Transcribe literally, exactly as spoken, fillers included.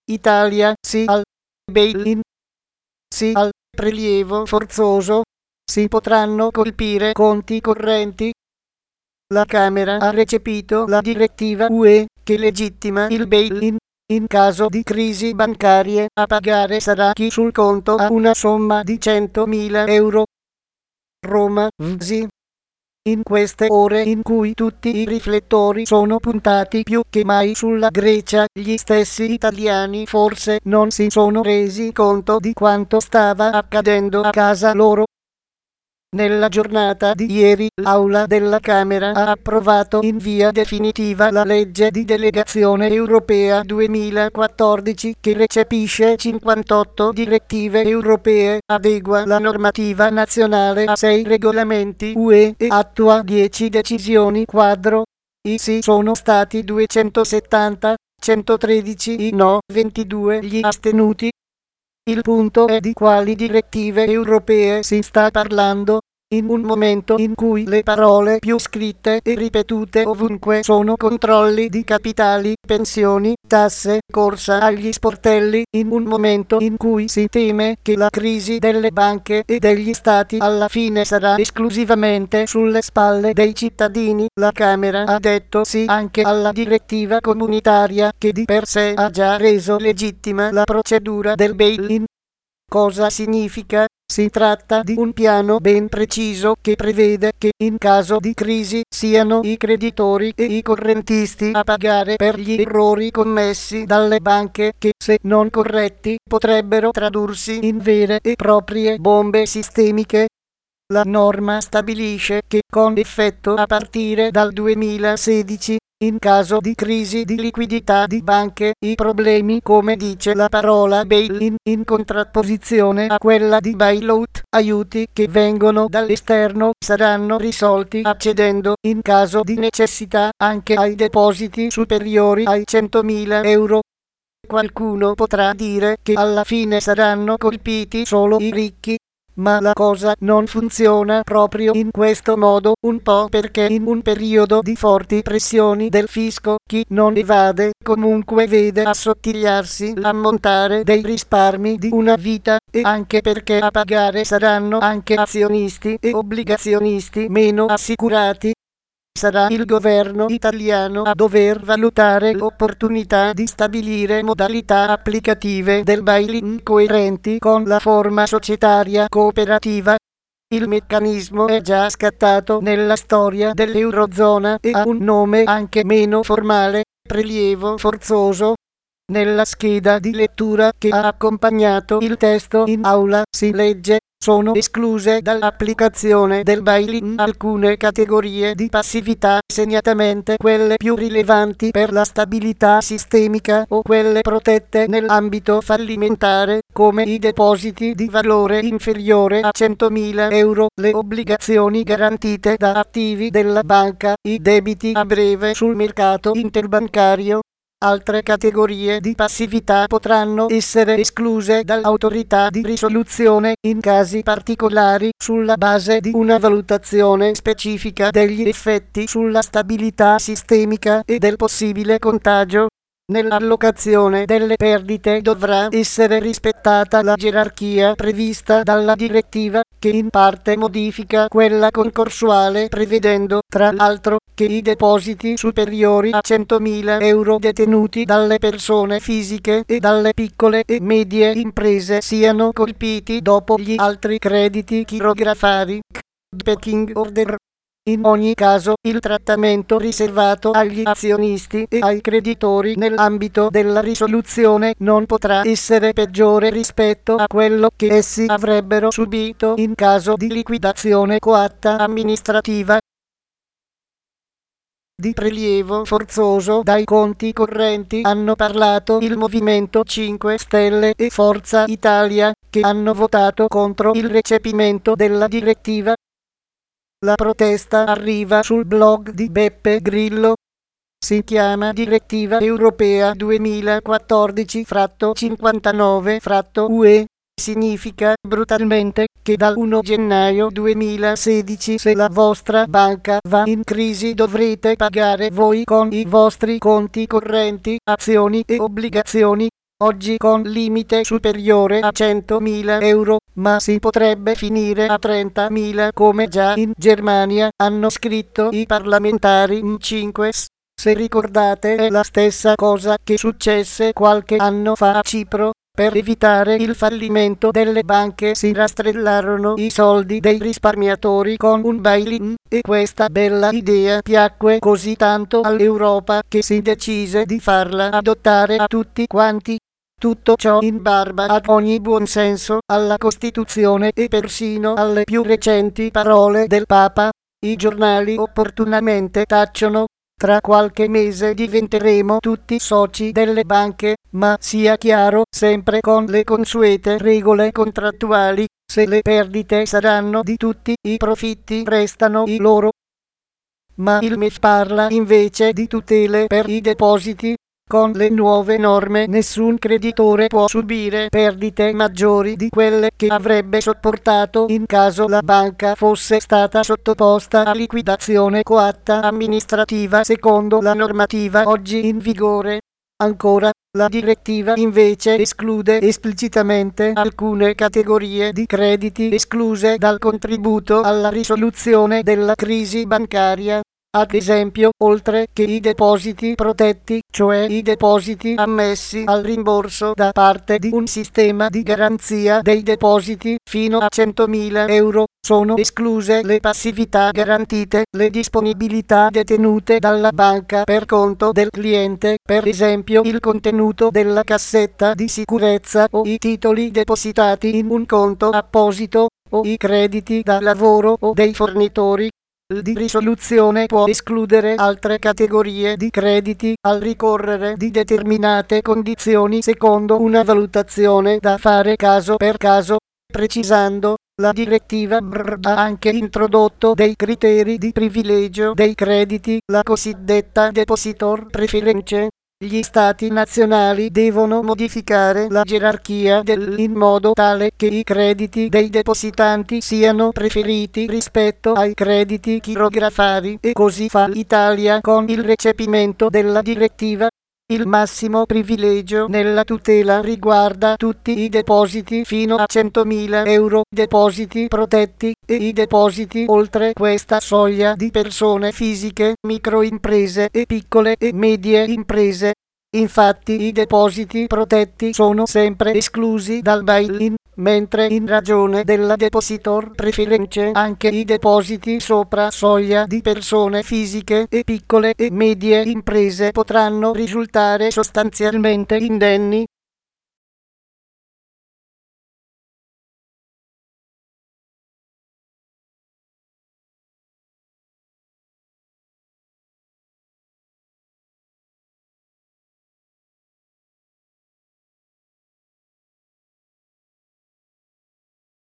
Italia, sì al bail-in, sì al prelievo forzoso, si potranno colpire conti correnti. La Camera ha recepito la direttiva U E che legittima il bail-in. In caso di crisi bancarie, a pagare sarà chi sul conto ha una somma di centomila euro. Roma, V S I. In queste ore in cui tutti i riflettori sono puntati più che mai sulla Grecia, gli stessi italiani forse non si sono resi conto di quanto stava accadendo a casa loro. Nella giornata di ieri, l'Aula della Camera ha approvato in via definitiva la legge di delegazione europea duemilaquattordici che recepisce cinquantotto direttive europee, adegua la normativa nazionale a sei regolamenti U E e attua dieci decisioni quadro. I sì sono stati duecentosettanta, centotredici i no, ventidue gli astenuti. Il punto è di quali direttive europee si sta parlando, in un momento in cui le parole più scritte e ripetute ovunque sono controlli di capitali, pensioni, tasse, corsa agli sportelli, in un momento in cui si teme che la crisi delle banche e degli stati alla fine sarà esclusivamente sulle spalle dei cittadini. La Camera ha detto sì anche alla direttiva comunitaria che di per sé ha già reso legittima la procedura del bail-in. Cosa significa? Si tratta di un piano ben preciso che prevede che in caso di crisi siano i creditori e i correntisti a pagare per gli errori commessi dalle banche che, se non corretti, potrebbero tradursi in vere e proprie bombe sistemiche. La norma stabilisce che, con effetto a partire dal duemilasedici, in caso di crisi di liquidità di banche, i problemi, come dice la parola bail-in, in contrapposizione a quella di bailout, aiuti che vengono dall'esterno, saranno risolti accedendo, in caso di necessità, anche ai depositi superiori ai centomila euro. Qualcuno potrà dire che alla fine saranno colpiti solo i ricchi. Ma la cosa non funziona proprio in questo modo, un po' perché in un periodo di forti pressioni del fisco, chi non evade comunque vede assottigliarsi l'ammontare dei risparmi di una vita, e anche perché a pagare saranno anche azionisti e obbligazionisti meno assicurati. Sarà il governo italiano a dover valutare l'opportunità di stabilire modalità applicative del bail-in coerenti con la forma societaria cooperativa. Il meccanismo è già scattato nella storia dell'Eurozona e ha un nome anche meno formale: prelievo forzoso. Nella scheda di lettura che ha accompagnato il testo in aula si legge: sono escluse dall'applicazione del bail-in alcune categorie di passività, segnatamente quelle più rilevanti per la stabilità sistemica o quelle protette nell'ambito fallimentare, come i depositi di valore inferiore a centomila euro, le obbligazioni garantite da attivi della banca, i debiti a breve sul mercato interbancario. Altre categorie di passività potranno essere escluse dall'autorità di risoluzione in casi particolari, sulla base di una valutazione specifica degli effetti sulla stabilità sistemica e del possibile contagio. Nell'allocazione delle perdite dovrà essere rispettata la gerarchia prevista dalla direttiva, che in parte modifica quella concorsuale, prevedendo, tra l'altro, che i depositi superiori a centomila euro detenuti dalle persone fisiche e dalle piccole e medie imprese siano colpiti dopo gli altri crediti chirografari. Pecking order. In ogni caso, il trattamento riservato agli azionisti e ai creditori nell'ambito della risoluzione non potrà essere peggiore rispetto a quello che essi avrebbero subito in caso di liquidazione coatta amministrativa. Di prelievo forzoso dai conti correnti hanno parlato il Movimento cinque Stelle e Forza Italia, che hanno votato contro il recepimento della direttiva. La protesta arriva sul blog di Beppe Grillo. Si chiama Direttiva Europea duemilaquattordici cinquantanove U E. Significa, brutalmente, che dal primo gennaio duemilasedici se la vostra banca va in crisi dovrete pagare voi con i vostri conti correnti, azioni e obbligazioni. oggi con limite superiore a centomila euro, ma si potrebbe finire a trentamila come già in Germania hanno scritto i parlamentari in cinque. Se ricordate è la stessa cosa che successe qualche anno fa a Cipro. Per evitare il fallimento delle banche si rastrellarono i soldi dei risparmiatori con un bail-in e questa bella idea piacque così tanto all'Europa che si decise di farla adottare a tutti quanti. Tutto ciò in barba ad ogni buonsenso, alla Costituzione e persino alle più recenti parole del Papa. I giornali opportunamente tacciono: tra qualche mese diventeremo tutti soci delle banche, ma sia chiaro, sempre con le consuete regole contrattuali, se le perdite saranno di tutti, i profitti restano i loro. Ma il M E F parla invece di tutele per i depositi. Con le nuove norme nessun creditore può subire perdite maggiori di quelle che avrebbe sopportato in caso la banca fosse stata sottoposta a liquidazione coatta amministrativa secondo la normativa oggi in vigore. Ancora, la direttiva invece esclude esplicitamente alcune categorie di crediti escluse dal contributo alla risoluzione della crisi bancaria. Ad esempio, oltre che i depositi protetti, cioè i depositi ammessi al rimborso da parte di un sistema di garanzia dei depositi fino a centomila euro, sono escluse le passività garantite, le disponibilità detenute dalla banca per conto del cliente, per esempio il contenuto della cassetta di sicurezza o i titoli depositati in un conto apposito, o i crediti da lavoro o dei fornitori. Il di risoluzione può escludere altre categorie di crediti al ricorrere di determinate condizioni secondo una valutazione da fare caso per caso. Precisando, la direttiva B R R ha anche introdotto dei criteri di privilegio dei crediti, la cosiddetta depositor preference. Gli stati nazionali devono modificare la gerarchia del in modo tale che i crediti dei depositanti siano preferiti rispetto ai crediti chirografari, e così fa l'Italia con il recepimento della direttiva. Il massimo privilegio nella tutela riguarda tutti i depositi fino a centomila euro, depositi protetti, e i depositi oltre questa soglia di persone fisiche, microimprese e piccole e medie imprese. Infatti i depositi protetti sono sempre esclusi dal bail-in, mentre in ragione della depositor preference anche i depositi sopra soglia di persone fisiche e piccole e medie imprese potranno risultare sostanzialmente indenni.